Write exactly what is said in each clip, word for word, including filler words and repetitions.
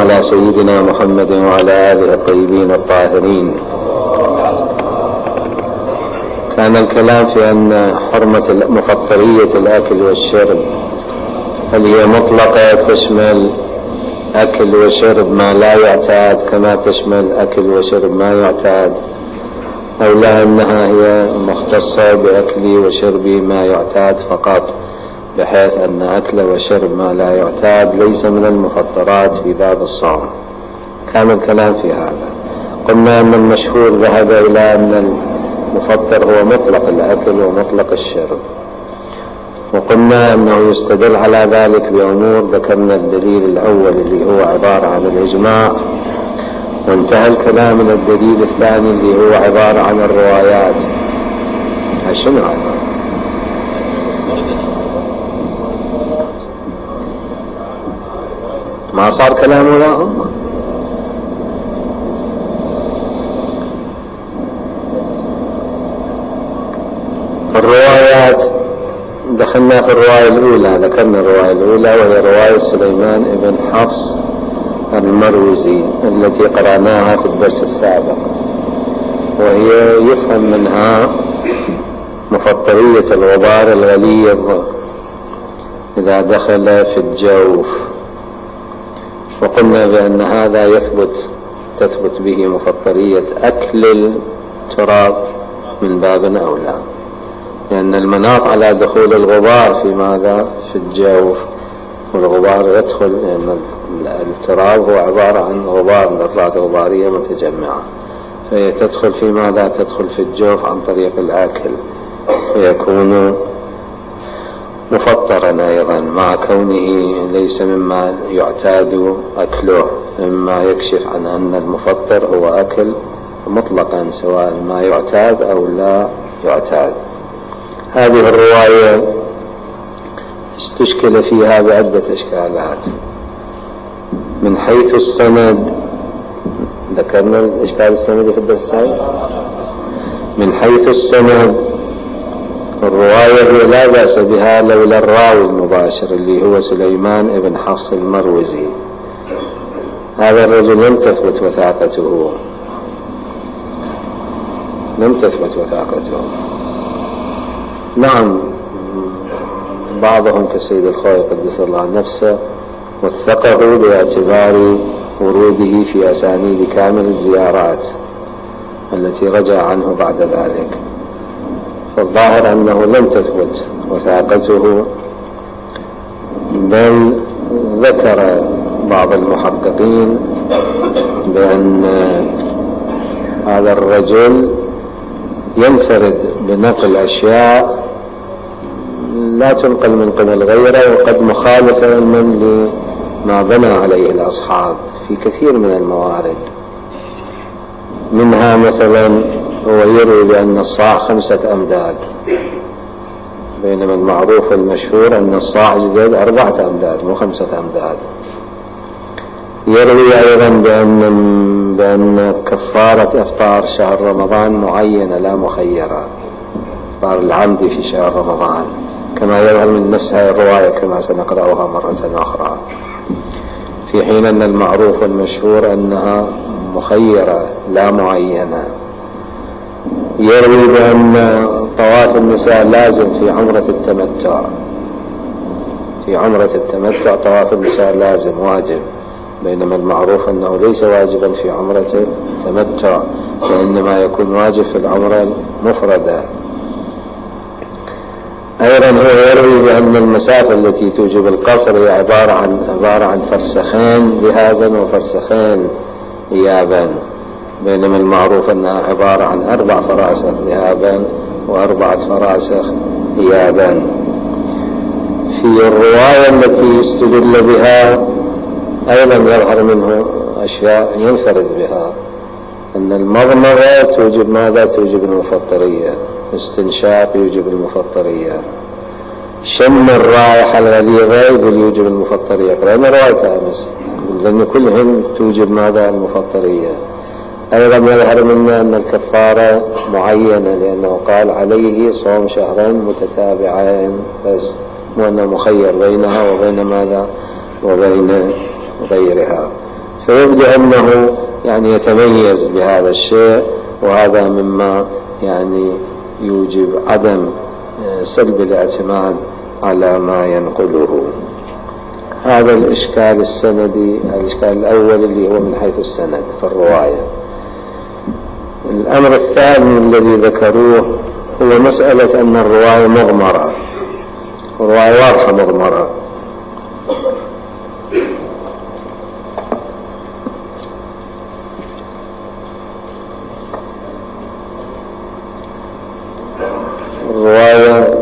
على سيدنا محمد وعلى آله الطيبين الطاهرين. كان الكلام في أن حرمة مفطرية الأكل والشرب هل هي مطلقة تشمل أكل وشرب ما لا يعتاد كما تشمل أكل وشرب ما يعتاد، أو لا أنها هي مختصة بأكل وشرب ما يعتاد فقط، بحيث أن أكل وشرب ما لا يعتاد ليس من المفطرات في باب الصوم. كان الكلام في هذا. قلنا أن المشهور ذهب إلى أن المفطر هو مطلق الأكل ومطلق الشرب، وقلنا أنه يستدل على ذلك بأمور. ذكرنا الدليل الأول اللي هو عبارة عن الإجماع، وانتهى الكلام من الدليل الثاني اللي هو عبارة عن الروايات. شنو هذا؟ ما صار كلام ولا هم؟ الروايات دخلنا في الرواية الأولى، ذكرنا الرواية الأولى وهي رواية سليمان بن حفص المروزي التي قرأناها في الدرس السابق، وهي يفهم منها مفطرية الغبار الغليظ إذا دخل في الجوف، وقلنا بأن هذا يثبت تثبت به مفطرية أكل التراب من باب أولى، لأن المناط على دخول الغبار في ماذا؟ في الجوف، والغبار يدخل لأن التراب هو عبارة عن غبار، ذرات غبارية متجمعة، فهي تدخل في ماذا؟ تدخل في الجوف عن طريق الأكل، ويكون مفطرا أيضا مع كونه ليس مما يعتاد أكله، مما يكشف عن أن المفطر هو أكل مطلقا سواء ما يعتاد أو لا يعتاد. هذه الرواية استشكل فيها بعدة إشكالات. من حيث السند، ذكرنا الإشكال السندي في الدرس السابق. من حيث السند الرواية لا بأس بها لولا الراوي المباشر اللي هو سليمان بن حفص المروزي. هذا الرجل لم تثبت وثاقته، لم تثبت وثاقته. نعم بعضهم كالسيد الخوي قدس الله نفسه وثقه باعتبار وروده في أسانيد كامل الزيارات التي رجع عنه بعد ذلك، فالظاهر أنه لم تثبت وثاقته، بل ذكر بعض المحققين بأن هذا الرجل ينفرد بنقل أشياء لا تنقل من قبل غيره، وقد مخالفة من لما بنى عليه الأصحاب في كثير من الموارد. منها مثلا هو يروي بأن الصاع خمسة أمداد، بينما المعروف المشهور أن الصاع جديد أربعة أمداد مو خمسة أمداد. يروي أيضا بأن, بأن كفارة إفطار شهر رمضان معينة لا مخيرة، إفطار العمد في شهر رمضان، كما يظهر من نفس هذه الرواية كما سنقرأها مرة أخرى، في حين أن المعروف المشهور أنها مخيرة لا معينة. يروي بأن طواف النساء لازم في عمرة التمتع، في عمرة التمتع طواف النساء لازم واجب، بينما المعروف أنه ليس واجبا في عمرة التمتع، وإنما يكون واجب في العمرة المفردة. أيضا هو يروي بأن المسافة التي توجب القصر هي عبارة عن عبارة عن فرسخين ذهابا وفرسخين إيابا، بينما المعروف أنها عبارة عن أربع فراسخ ذهابا وأربعة فراسخ إيابا. في الرواية التي استدل بها أيضا يظهر منه أشياء ينفرد بها، أن المضمضة توجب ماذا؟ توجب المفطرية، استنشاق يوجب المفطرية، شم الرائحة الغليظة يقول يوجب المفطرية. قرأنا رواية أمس لأن كلهم توجب ماذا؟ المفطرية. أيضا يظهر منا أن الكفارة معينة، لأنه قال عليه صوم شهرين متتابعين بس، مو أنه مخير بينها وبين ماذا؟ وبين غيرها. فيبدو أنه يعني يتميز بهذا الشيء، وهذا مما يعني يوجب عدم سلب الاعتماد على ما ينقله. هذا الإشكال السندي، الإشكال الأول اللي هو من حيث السند في الرواية. الأمر الثاني الذي ذكروه هو مسألة أن الرواية مضمرة، الرواية واضحة مضمرة. الرواية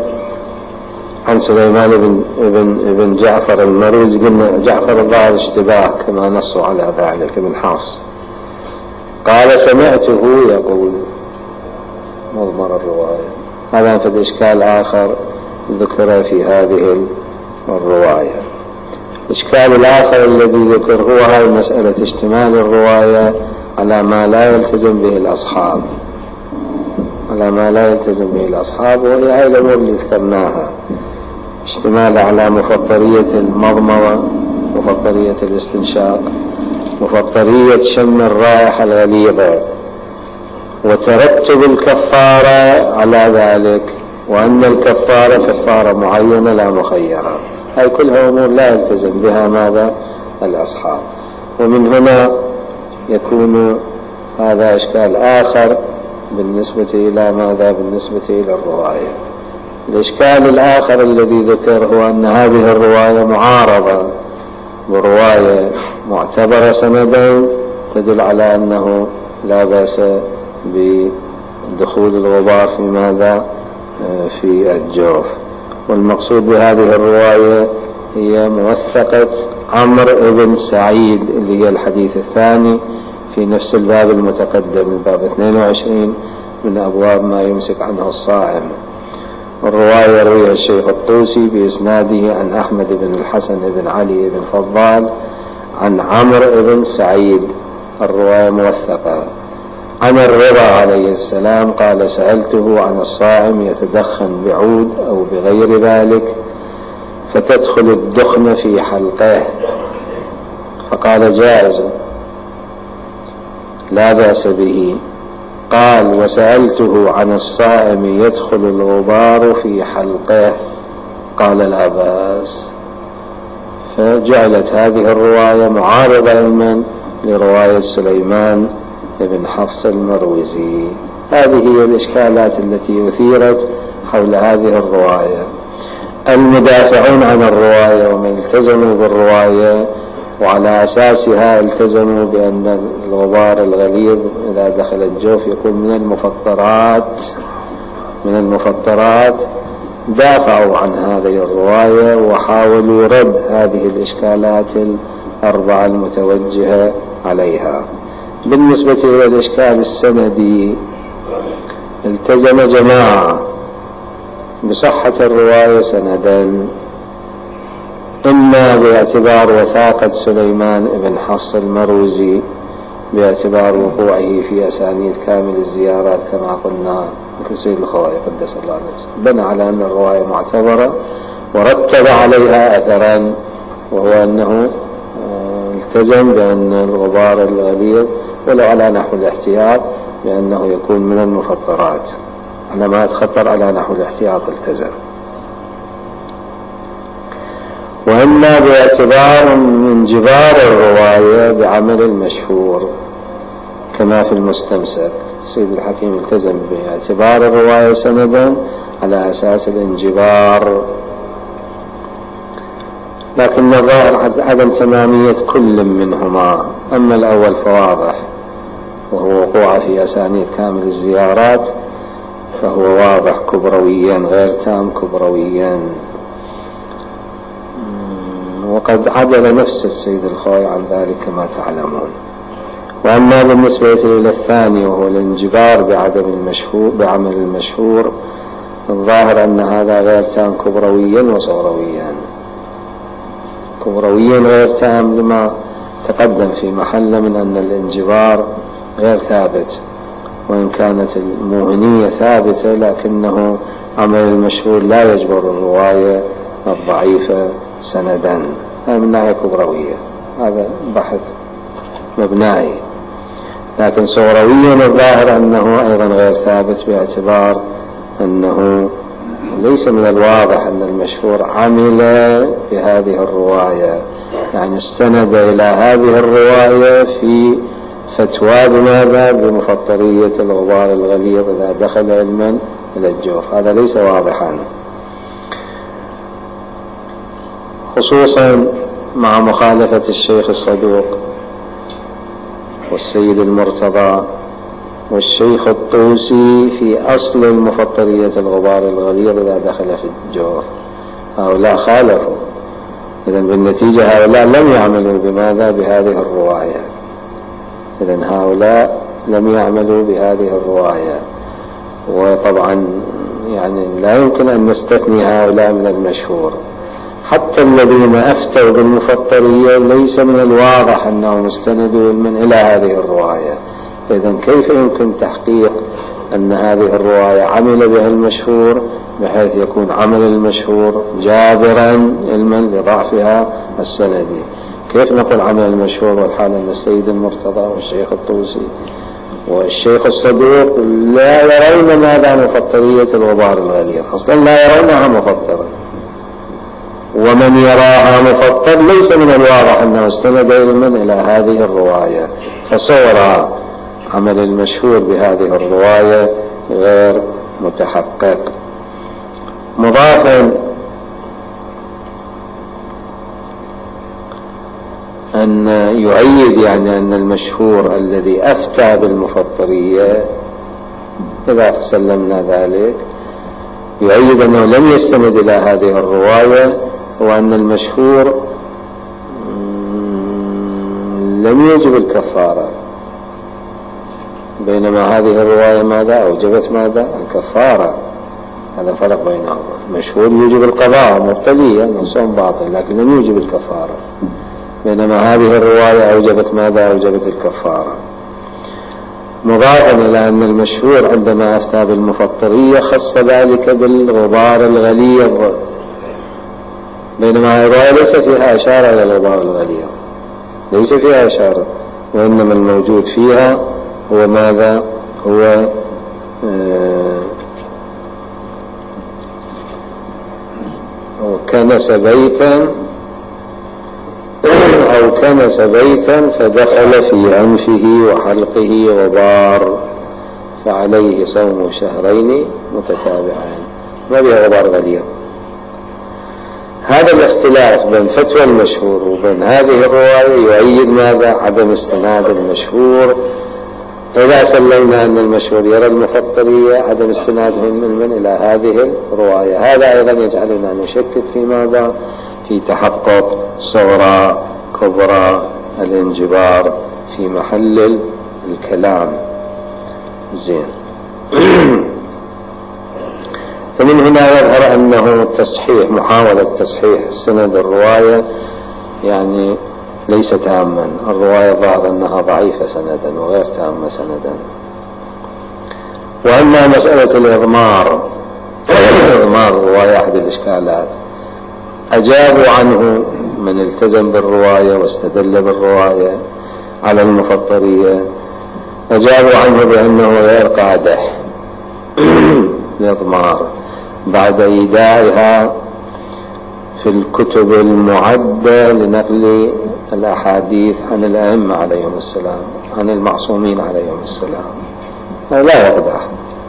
عن سليمان بن, بن, بن جعفر المروزي، قلنا جعفر الظاهر اشتباه كما نصوا على ذلك ابن حفص، قال سمعته يقول مضمر الرواية. هذا فد إشكال آخر ذكر في هذه الرواية. الإشكال الآخر الذي ذكر هو هذه مسألة اشتمال الرواية على ما لا يلتزم به الأصحاب، على ما لا يلتزم به الأصحاب، وهي هذه الأمور اللي ذكرناها: اشتمال على مفطرية المضمضة، مفطرية الاستنشاق، مفطرية شم الرائحة الغليظة، وترتب الكفارة على ذلك، وأن الكفارة كفارة معينة لا مخيرة. هاي كلها أمور لا يلتزم بها ماذا؟ الأصحاب. ومن هنا يكون هذا إشكال آخر بالنسبة إلى ماذا؟ بالنسبة إلى الرواية. الإشكال الآخر الذي ذكر هو أن هذه الرواية معارضة برواية معتبرة سندا تدل على أنه لا بأس بدخول الغبار في ماذا؟ في الجوف. والمقصود بهذه الرواية هي موثقة عمرو بن سعيد اللي هي الحديث الثاني في نفس الباب المتقدم، الباب اثنين وعشرين من أبواب ما يمسك عنه الصائم. الرواية رويها الشيخ الطوسي بإسناده عن أحمد بن الحسن بن علي بن فضال عن عمرو بن سعيد، الرواية موثقة. عن الرضا عليه السلام قال سألته عن الصائم يتدخن بعود أو بغير ذلك فتدخل الدخن في حلقه، فقال جائز لا بأس به. قال وسألته عن الصائم يدخل الغبار في حلقه، قال لا بأس. فجعلت هذه الرواية معارضة علما لرواية سليمان بن حفص المروزي. هذه هي الإشكالات التي أثيرت حول هذه الرواية. المدافعون عن الرواية ومن التزموا بالرواية وعلى أساسها التزموا بأن الغبار الغليظ إذا دخل الجوف يكون من المفطرات من المفطرات دافعوا عن هذه الرواية وحاولوا رد هذه الإشكالات الأربعة المتوجهة عليها. بالنسبة إلى الإشكال السندي التزم جماعة بصحة الرواية سندا، إما باعتبار وثاقة سليمان بن حفص المروزي باعتبار وقوعه في أسانيد كامل الزيارات كما قلنا مثل سيد الخوائي قدس الله نفسه، بنى على أن الرواية معتبرة ورتب عليها أثرا، وهو أنه التزم بأن الغبار الغليظ ولو على نحو الاحتياط بأنه يكون من المفطرات، على ما يتخطر على نحو الاحتياط التزم. وإما باعتبار من جبار الرواية بعمل المشهور كما في المستمسك، سيد الحكيم التزم باعتبار الرواية سندا على أساس الانجبار، لكن الظاهر عدم تمامية كل منهما. أما الأول فواضح وهو وقوع في أسانيد كامل الزيارات فهو واضح كبرويا غير تام كبرويا، وقد عدل نفس السيد الخوي عن ذلك كما تعلمون. وأما بالنسبة إلى الثاني وهو الانجبار بعدم المشهور بعمل المشهور، الظاهر أن هذا غير تام كبرويا وصغرويا. كبرويا غير تام لما تقدم في محل من أن الانجبار غير ثابت، وإن كانت الموهنية ثابتة لكنه عمل المشهور لا يجبر الرواية الضعيفة سندا، هذا من ناحية كبروية. هذا بحث مبنائي، لكن صغرويا الظاهر أنه أيضا غير ثابت، باعتبار أنه ليس من الواضح أن المشهور عمل بهذه الرواية، يعني استند إلى هذه الرواية في فتوى بماذا؟ بمفطرية الغبار الغليظ إذا دخل علما إلى الجوف. هذا ليس واضحا، خصوصا مع مخالفة الشيخ الصدوق والسيد المرتضى والشيخ الطوسي في أصل المفطرية الغبار الغليظ إذا دخل في الجوف. هؤلاء خالفوا، إذن بالنتيجة هؤلاء لم يعملوا بماذا؟ بهذه الرواية. إذن هؤلاء لم يعملوا بهذه الرواية، وطبعا يعني لا يمكن أن نستثني هؤلاء من المشهور. حتى الذين أفتوا بالمفطرية ليس من الواضح أنهم استندوا من إلى هذه الرواية. إذن كيف يمكن تحقيق أن هذه الرواية عمل بها المشهور بحيث يكون عمل المشهور جابرا علما لضعفها السندي؟ كيف نقول عمل المشهور والحال أن السيد المرتضى والشيخ الطوسي والشيخ الصدوق لا يرون ماذا مفطرية الغبار الغليظ، أصلا لا يرونها مفطرة، ومن يراها مفطر ليس من الواضح أنه استند علما إلى هذه الرواية، فصور عمل المشهور بهذه الرواية غير متحقق. مضافا أن يؤيد يعني أن المشهور الذي أفتى بالمفطرية إذا سلمنا ذلك يؤيد أنه لم يستند إلى هذه الرواية، وأن المشهور لم يوجب الكفارة، بينما هذه الرواية ماذا أوجبت؟ ماذا؟ الكفارة. هذا فرق بينهما. المشهور يوجب القضاء مبتليا نصوم باطل لكن لم يوجب الكفارة، بينما هذه الرواية أوجبت ماذا؟ أوجبت الكفارة. مضافا إلى أن المشهور عندما أفتى بالمفطرية خص ذلك بالغبار الغليظ، بينما الرواية ليس فيها إشارة إلى الغبار الغليظ، ليس فيها إشارة، وإنما الموجود فيها هو ماذا؟ هو آه كنس بيتا أو كنس بيتا فدخل في أنفه وحلقه غبار فعليه صوم شهرين متتابعين، ما بها غبار غليظ. هذا الاختلاف بين فتوى المشهور وبين هذه الرواية يؤيد ماذا؟ عدم استناد المشهور. إذا سلمنا أن المشهور يرى المفطرية عدم استنادهم من من إلى هذه الرواية. هذا أيضا يجعلنا نشكك في ماذا؟ في تحقق صغرى كبرى الانجبار في محل الكلام. زين. فمن هنا يظهر أنه تصحيح محاولة تصحيح سند الرواية يعني ليس تاما، الرواية ظاهر أنها ضعيفة سندا وغير تامة سندا. وأما مسألة الإضمار، إضمار الرواية أحد الإشكالات، أجابوا عنه من التزم بالرواية واستدل بالرواية على المفطرية، أجابوا عنه بأنه غير قادح الإضمار بعد إيداعها في الكتب المعدة لنقل الأحاديث عن الأئمة عليهم السلام، عن المعصومين عليهم السلام، لا يقدح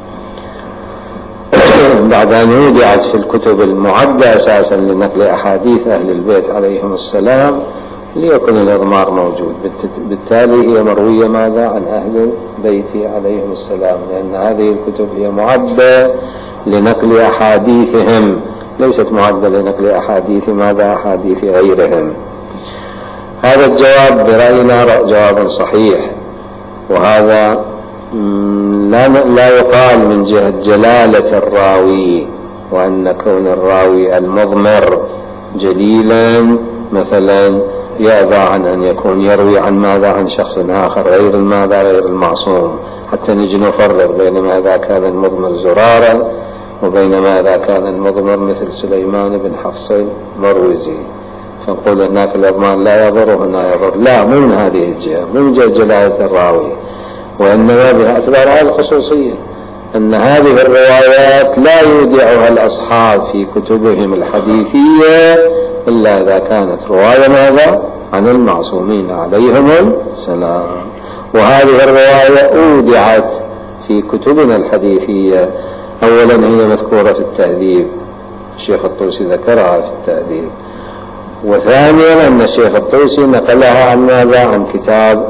بعد أن وضعت في الكتب المعدة أساسا لنقل أحاديث أهل البيت عليهم السلام ليكن الإضمار موجود. بالتالي هي مروية ماذا؟ عن أهل البيت عليهم السلام، لأن هذه الكتب هي معدة لنقل أحاديثهم، ليست معدة لنقل أحاديث ماذا؟ أحاديث غيرهم. هذا الجواب برأينا جواب صحيح، وهذا لا لا يقال من جهة جلالة الراوي، وأن كون الراوي المضمر جليلا مثلا يأبى عن أن يكون يروي عن ماذا؟ عن شخص آخر غير ماذا؟ غير المعصوم، حتى نجي نفرق بين ماذا كان المضمر زرارا وبين ماذا كان المضمر مثل سليمان بن حفص المروزي. نقول هناك الإضمار لا يضر وهنا يضر، لا، مو من هذه الجهة، مو من جهة جلالة الراوي، وإنما باعتبار الخصوصية أن هذه الروايات لا يودعها الأصحاب في كتبهم الحديثية إلا إذا كانت رواية ماذا؟ عن المعصومين عليهم السلام. وهذه الرواية أودعت في كتبنا الحديثية، أولا هي مذكورة في التهذيب، الشيخ الطوسي ذكرها في التهذيب، وثانيا أن الشيخ الطوسي نقلها عن ماذا؟ عن كتاب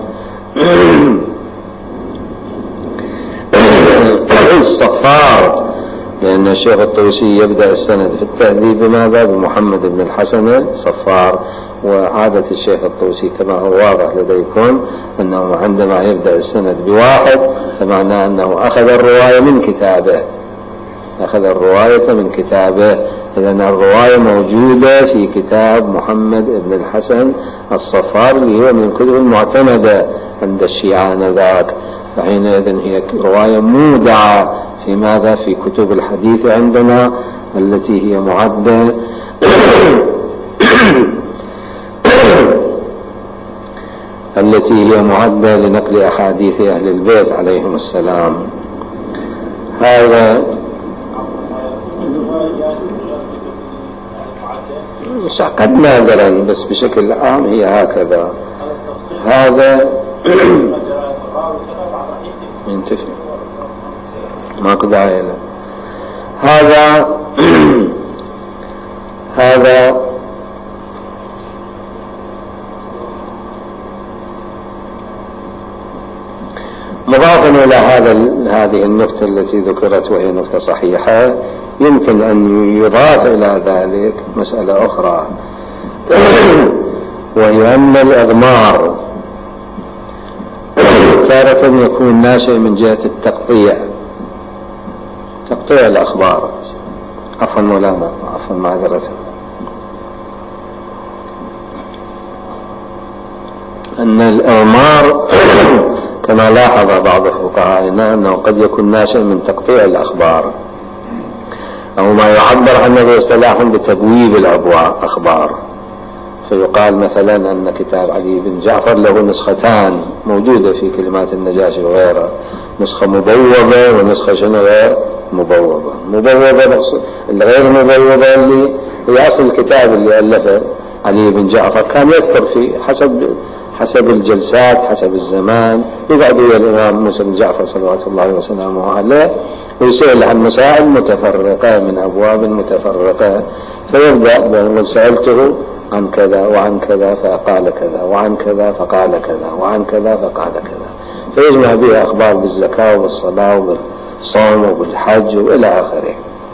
الصفار، لأن الشيخ الطوسي يبدأ السند في التهذيب بماذا؟ بمحمد بن الحسن الصفار. وعادة الشيخ الطوسي كما هو واضح لديكم أنه عندما يبدأ السند بواحد فمعناه أنه أخذ الرواية من كتابه، أخذ الرواية من كتابه. إذن الرواية موجودة في كتاب محمد بن الحسن الصفار اللي هو من الكتب المعتمدة عند الشيعة آنذاك، فحينئذ هي رواية مودعة في ماذا؟ في كتب الحديث عندنا التي هي معدة التي هي معدة لنقل أحاديث أهل البيت عليهم السلام. هذا قد نادرا، بس بشكل عام هي هكذا. هذا ينتفي ماكو داعي له. هذا هذا مضافا إلى هذا هذه النقطة التي ذكرت وهي نقطة صحيحة، يمكن أن يضاف إلى ذلك مسألة أخرى، وهي أن الإضمار تارة يكون ناشئ من جهة التقطيع، تقطيع الأخبار. عفوا مولانا، عفوا معذرة. أن الإضمار كما لاحظ بعض فقهائنا أنه قد يكون ناشئ من تقطيع الأخبار، أو ما يعبر عنه باصطلاح بتبويب الأخبار. فيقال مثلا أن كتاب علي بن جعفر له نسختان موجودة في كلمات النجاشي وغيرها، نسخة مبوبة ونسخة شنو غير مبوبة. مبوبة الغير مبوبة اللي هي أصل الكتاب اللي ألفه علي بن جعفر، كان يذكر في حسب حسب الجلسات حسب الزمان، يقعد ويا الإمام موسى بن جعفر صلوات الله وسلامه عليه ويسأل عن مسائل متفرقة من أبواب متفرقة، فيبدأ بأن سألته عن كذا وعن كذا فقال كذا وعن كذا فقال كذا وعن كذا فقال كذا، فيجمع بها أخبار بالزكاة وبالصلاة وبالصوم وبالحج وإلى آخره.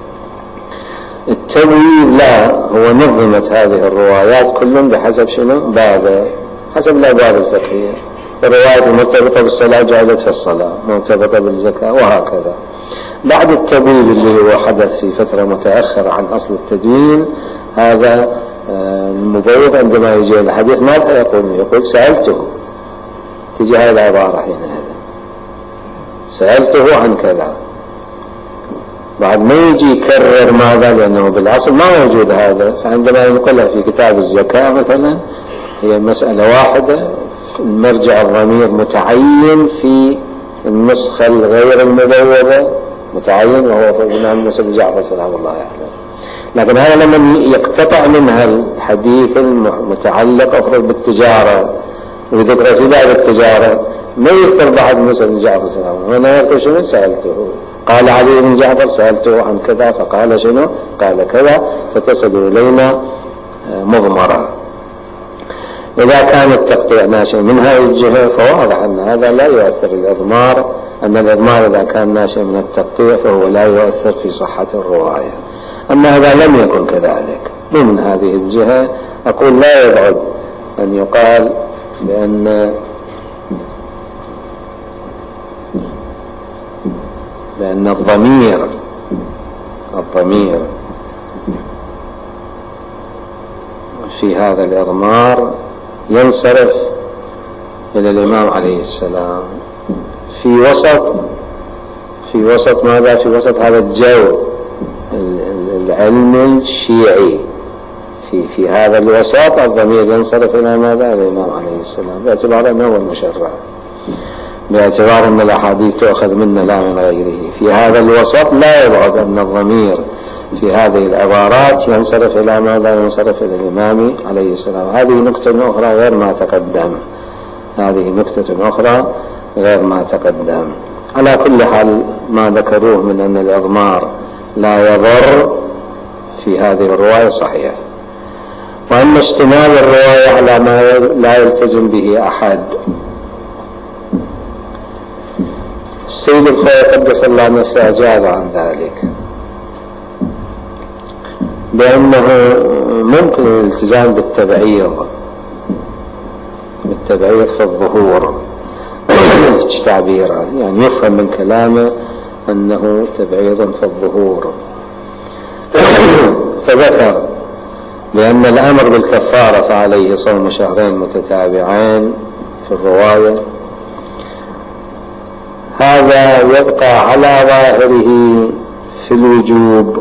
التبويب لا، هو نظمت هذه الروايات كلهم بحسب شنو؟ باب، حسب الأبواب الفقهية. الروايات المرتبطة بالصلاة جعلت في الصلاة، مرتبطة بالزكاة وهكذا. بعد التبويب اللي هو حدث في فترة متأخرة عن أصل التدوين، هذا المبوب عندما يجي الحديث ماذا يقول؟ يقول سألته، تجي هذه العبارة حين هذا سألته عن كذا، بعد ما يجي يكرر ماذا؟ لأنه بالأصل ما موجود هذا. فعندما يقولها في كتاب الزكاة مثلا هي مسألة واحدة، المرجع الضمير متعين في النسخة الغير المبوبة متعين، وهو في الإمام موسى بن جعفر سلام الله عليه. لكن هذا لما يقتطع منها الحديث المتعلق أفرض بالتجارة وذكر في باب التجارة، ما يذكر بعد موسى بن جعفر سلام الله، وانا يذكر شنو؟ سألته، قال علي بن جعفر سألته عن كذا فقال شنو؟ قال كذا، فتصل إلينا مضمرة. إذا كان التقطيع ناشئ من هذه الجهة فواضح أن هذا لا يؤثر الإضمار، أن الإضمار إذا كان ناشئ من التقطيع فهو لا يؤثر في صحة الرواية. أما إذا لم يكن كذلك مو من هذه الجهة، أقول لا يبعد أن يقال بأن بأن الضمير الضمير في هذا الإضمار ينصرف إلى الإمام عليه السلام في وسط في وسط ماذا؟ في وسط هذا الجو العلمي الشيعي، في في هذا الوسط الضمير ينصرف إلى ماذا؟ الإمام عليه السلام، باعتبار أنه هو المشرع، باعتبار أن الأحاديث تؤخذ منا لا من غيره. في هذا الوسط لا يبعد أن الضمير في هذه العبارات ينصرف إلى ماذا؟ ينصرف إلى الإمام عليه السلام. هذه نكتة أخرى غير ما تقدم، هذه نكتة أخرى غير ما تقدم. على كل حال ما ذكروه من أن الإضمار لا يضر في هذه الرواية صحيح. وأما اشتمال الرواية على ما لا يلتزم به أحد، السيد الخوي قدس الله نفسه أجاب عن ذلك بأنه ممكن الالتزام بالتبعيض، بالتبعيض في الظهور تعبيرا، يعني يفهم من كلامه أنه تبعيض في الظهور. فذكر بأن الأمر بالكفارة فعليه صوم شهرين متتابعين في الرواية، هذا يبقى على ظاهره في الوجوب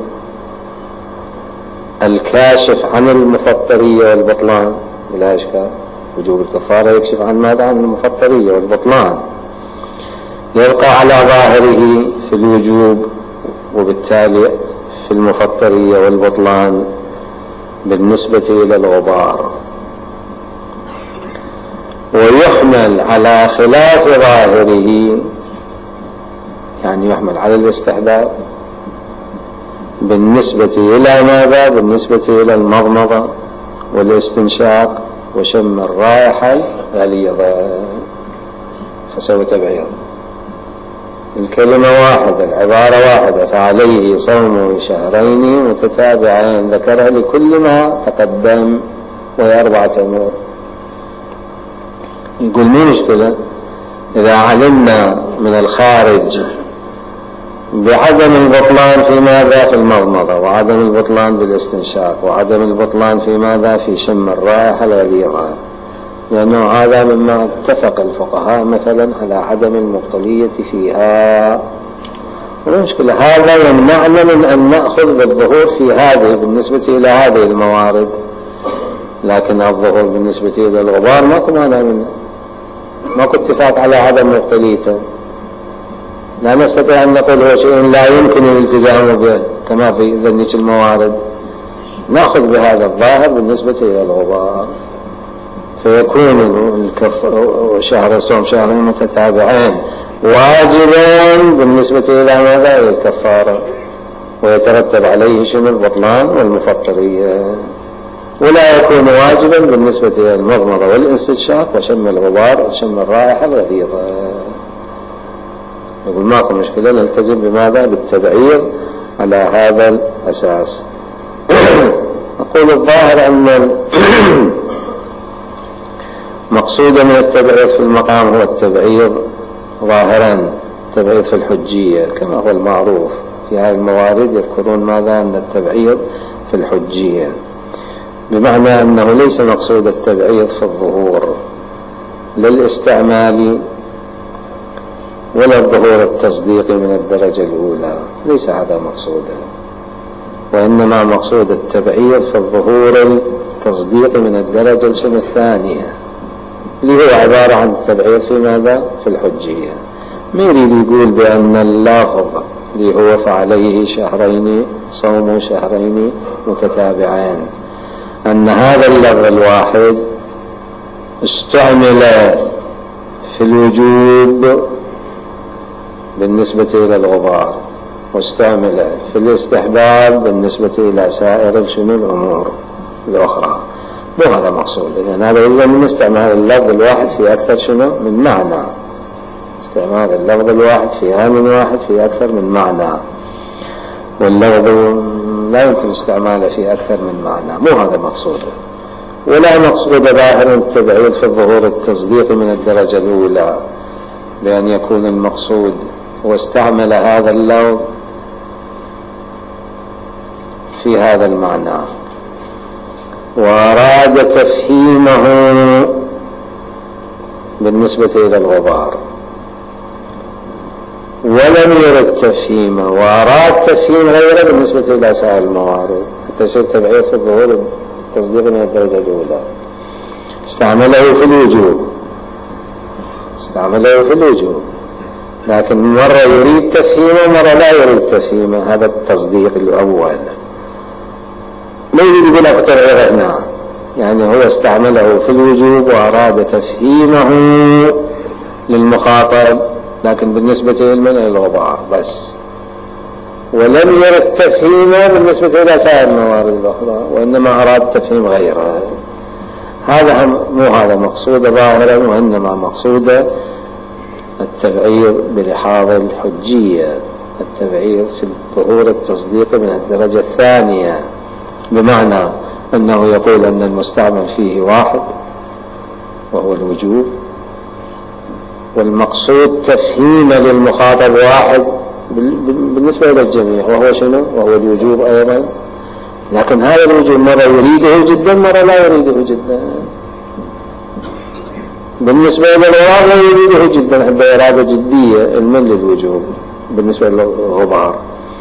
الكاشف عن المفطرية والبطلان بلا إشكال. وجوب الكفارة يكشف عن ماذا؟ عن المفطرية والبطلان، يبقى على ظاهره في الوجوب، وبالتالي في المفطرية والبطلان بالنسبة إلى الغبار، ويحمل على خلاف ظاهره، يعني يحمل على الاستحباب بالنسبة إلى ماذا؟ بالنسبة إلى المضمضة والاستنشاق وشم الرائحة الغليظة، فسوى تبعيض. الكلمة واحدة، العبارة واحدة، فعليه صوم شهرين متتابعين، ذكرها لكل ما تقدم، وهي أربعة أمور. يقول مو مشكلة إذا علمنا من الخارج بعدم البطلان في ماذا؟ في المضمضة، وعدم البطلان بالاستنشاق، وعدم البطلان في ماذا؟ في شم الرائحة الغليظة، لأنه هذا مما اتفق الفقهاء مثلا على عدم المبطلية فيها. المشكلة هذا يمنعنا من أن نأخذ بالظهور في هذه بالنسبة إلى هذه الموارد، لكن الظهور بالنسبة إلى الغبار ما كنا منه، ما كنت اتفاق على عدم مبطليته، لا نستطيع أن نقول هو شيء لا يمكن الالتزام به كما في ذنك الموارد، نأخذ بهذا الظاهر بالنسبة إلى الغبار، فيكون شهر الصوم شهرين متتابعين واجبا بالنسبة إلى ماذا؟ إلى الكفارة، ويترتب عليه شنو؟ البطلان والمفطرية، ولا يكون واجبا بالنسبة إلى المضمضة والاستنشاق وشم الغبار وشم الرائحة الغليظة. يقول ماكو مشكلة، نلتزم بماذا؟ بالتبعيض على هذا الأساس. أقول الظاهر أن مقصود من التبعيض في المقام هو التبعيض ظاهرا، التبعيض في الحجية كما هو المعروف في هذه الموارد، يذكرون ماذا؟ أن التبعيض في الحجية، بمعنى أنه ليس مقصود التبعيض في الظهور للاستعمال ولا الظهور التصديقي من الدرجة الأولى، ليس هذا مقصودا، وإنما مقصود التبعيض في الظهور التصديقي من الدرجة الثانية، اللي هو عبارة عن التبعيض في ماذا؟ في الحجية. ما يريد يقول بأن اللفظ اللي هو فعليه شهرين صوم شهرين متتابعين، أن هذا اللفظ الواحد استعمل في الوجوب بالنسبة إلى الغبار، واستعمل في الاستحباب بالنسبة إلى سائر شنو الأمور الأخرى. مو هذا مقصود، لأن هذا يلزم من استعمال اللفظ الواحد في أكثر شنو من معنى، استعمال اللفظ الواحد في آن واحد في أكثر من معنى، واللفظ لا يمكن استعماله في أكثر من معنى، مو هذا مقصوده. ولا مقصود ظاهر التبعيض في الظهور التصديقي من الدرجة الأولى، بأن يكون المقصود واستعمل هذا اللفظ في هذا المعنى وأراد تفهيمه بالنسبة إلى الغبار، ولم يرد تفهيمه وأراد تفهيم غيره بالنسبة إلى سائر الموارد، حتى يصير تبعيض في الظهور التصديق من الدرجة الأولى. استعمله في الوجوب استعمله في الوجوب لكن مرة يريد تفهيمه مرة لا يريد تفهيمه. هذا التصديق الأول. ما يريد يقول أكثر غيرنا، يعني هو استعمله في الوجوب وأراد تفهيمه للمخاطب لكن بالنسبة للمنع للغبار بس، ولم يرد تفهيمه بالنسبة إلى سائر الموارد الأخرى وإنما أراد تفهيم غيرها. هذا مو هذا مقصود ظاهرا، وإنما مقصود التبعير بلحاظ الحجية، التبعير في ظهور التصديق من الدرجة الثانية، بمعنى أنه يقول أن المستعمل فيه واحد وهو الوجوب، والمقصود تفهيم للمخاطب واحد بالنسبة إلى الجميع وهو شنو؟ وهو الوجوب أيضا. لكن هذا الوجوب مرة يريده جدا مرة لا يريده جدا. بالنسبة إلى الغبار لا يريده جدا، عنده إرادة جدية المن للوجوب بالنسبة للغبار،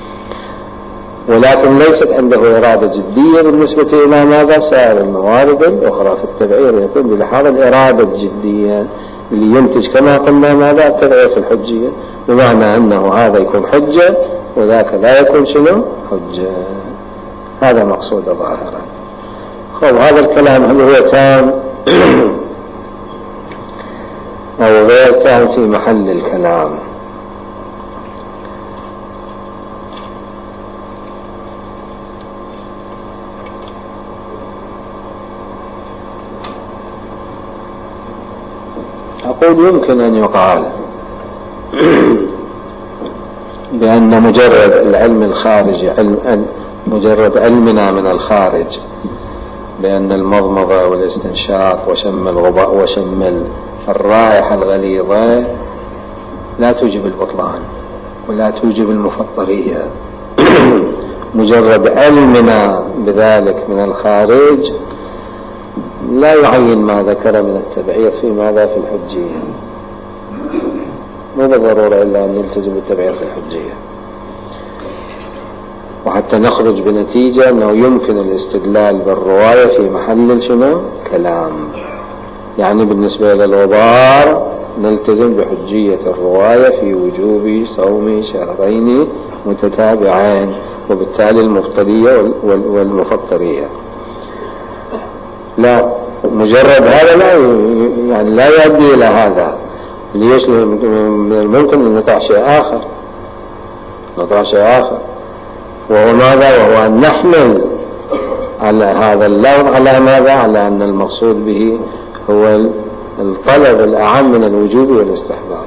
ولكن ليست عنده إرادة جدية بالنسبة إلى ماذا؟ سائر الموارد الأخرى. في التبعير يكون بلحاظ الإرادة الجدية اللي ينتج كما قلنا ماذا؟ التبعير في الحجية، بمعنى أنه هذا يكون حجة وذاك لا يكون شنو؟ حجة. هذا مقصود ظاهرا. خب هذا الكلام هل هو تام أو غير تام في محل الكلام؟ أقول يمكن أن يقال بأن مجرد العلم الخارجي، علم مجرد علمنا من الخارج بأن المضمضة والاستنشاق وشم الغباء وشم الرائحة الغليظة لا توجب البطلان ولا توجب المفطرية. مجرد علمنا بذلك من الخارج لا يعين ما ذكر من التبعير في ماذا؟ في الحجية. مو بالضرورة إلا أن نلتزم بالتبعير في الحجية، وحتى نخرج بنتيجة أنه يمكن الاستدلال بالرواية في محل شنو؟ كلام. يعني بالنسبة إلى الغبار نلتزم بحجية الرواية في وجوب صوم شهرين متتابعين، وبالتالي المبطلية والمفطرية. لا، مجرد هذا لا يعني لا يؤدي إلى هذا. ليش؟ من الممكن أن نطع شيء آخر نطع شيء آخر وهو ماذا؟ وهو أن نحمل على هذا اللفظ على ماذا؟ على أن المقصود به هو الطلب الأعم من الوجوب والاستحباب.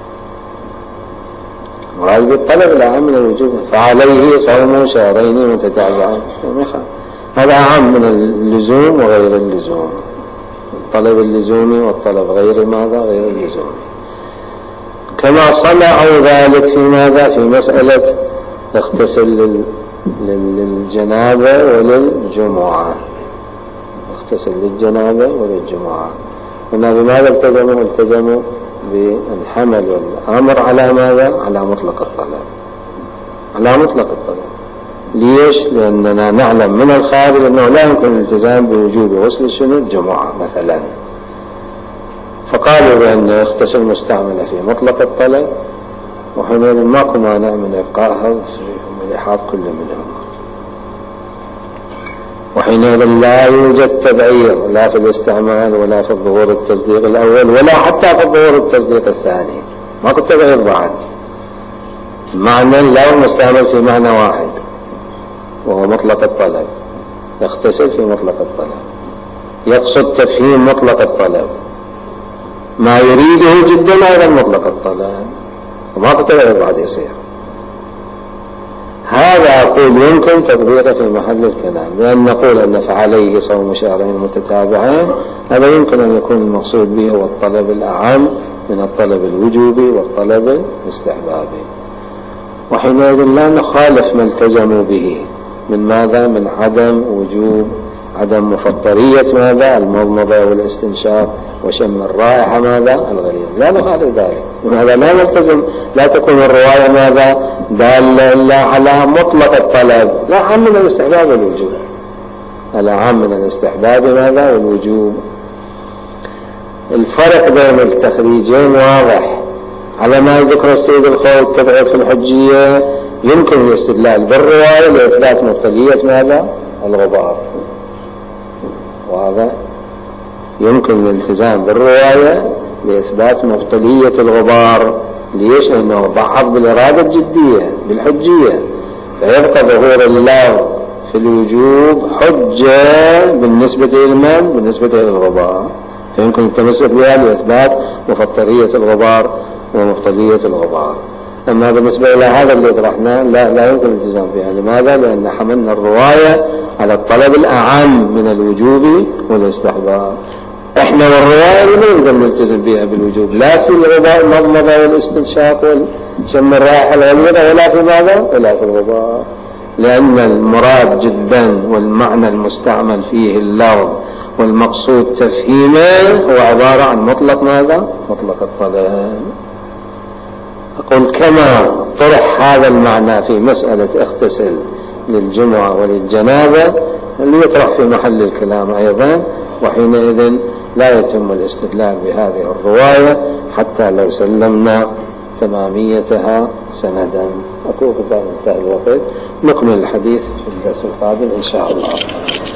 مراد بالطلب الأعم من الوجوب فعليه صوم شهرين متتابعين، هذا أعم من اللزوم وغير اللزوم، الطلب اللزومي والطلب غير ماذا؟ غير اللزومي. كما صنعوا ذلك في ماذا؟ في مسألة اغتسل للجنابة وللجمعة، اغتسل للجنابة وللجمعة. هنا بماذا التزموا؟ التزموا بالحمل والأمر على ماذا؟ على مطلق الطلب، على مطلق الطلب. ليش؟ لأننا نعلم من الخارج أنه لا يمكن الالتزام بوجوب غسل شنو؟ الجمعة مثلا، فقالوا بأن اغتسل مستعملة في مطلق الطلب، وحينئذ ماكو مانع من إبقائها من إحاط كل منهم، وحينئذ لا يوجد تبعير لا في الاستعمال ولا في الظهور التصديق الأول ولا حتى في الظهور التصديق الثاني. ماكو تبعير بعد. معنى لا مستعمل في معنى واحد وهو مطلق الطلب، يغتسل في مطلق الطلب، يقصد تفهيم مطلق الطلب، ما يريده جدا هذا مطلق الطلب، وما كتبه بعد يصير. هذا أقول يمكن تطبيقه في محل الكلام، لأن نقول أن فعليه صوم شهرين متتابعين، هذا يمكن أن يكون المقصود به هو الطلب الأعم من الطلب الوجوبي والطلب الاستحبابي، وحينئذ لا نخالف ما التزموا به من ماذا؟ من عدم وجوب عدم مفطرية ماذا؟ المضمضة والاستنشاق وشم الرائحة ماذا؟ الغليظ. لا نخالف ذلك. لماذا؟ لا نلتزم، لا تكون الرواية ماذا؟ دالة إلا على مطلق الطلب، لا عم من الاستحباب والوجوب. الأعم من الاستحباب ماذا؟ والوجوب. الفرق بين التخريجين واضح. على ما ذكر السيد الخوي التبعية في الحجية يمكن الاستدلال بالرواية لإثبات مبطلية ماذا؟ الغبار. واضح؟ يمكن الالتزام بالرواية لإثبات مبطلية الغبار. ليش؟ لأنه ضعف بالإرادة الجدية بالحجية، فيبقى ظهور اللفظ في الوجوب حجة بالنسبة للمن؟ بالنسبة للغبار، فيمكن التمسك بها لإثبات مفطرية الغبار ومبطلية الغبار. أما بالنسبة إلى هذا اللي طرحناه لا, لا يمكن الالتزام بها. لماذا؟ لأن حملنا الرواية على الطلب الأعم من الوجوب والاستحباب. احنا والرواية ما نقدر نلتزم بها بالوجوب، لا في الغبار المضمضة والاستنشاق والشم الرائحة الغليظة، ولا في ماذا؟ ولا في الغبار، لأن المراد جدا والمعنى المستعمل فيه اللفظ والمقصود تفهيمه هو عبارة عن مطلق ماذا؟ مطلق الطلب. أقول كما طرح هذا المعنى في مسألة اغتسل للجمعة وللجنابة اللي يطرح في محل الكلام أيضا، وحينئذ لا يتم الاستدلال بهذه الرواية حتى لو سلمنا تماميتها سندا. أقول قد انتهى الوقت، نكمل الحديث في الدرس القادم إن شاء الله.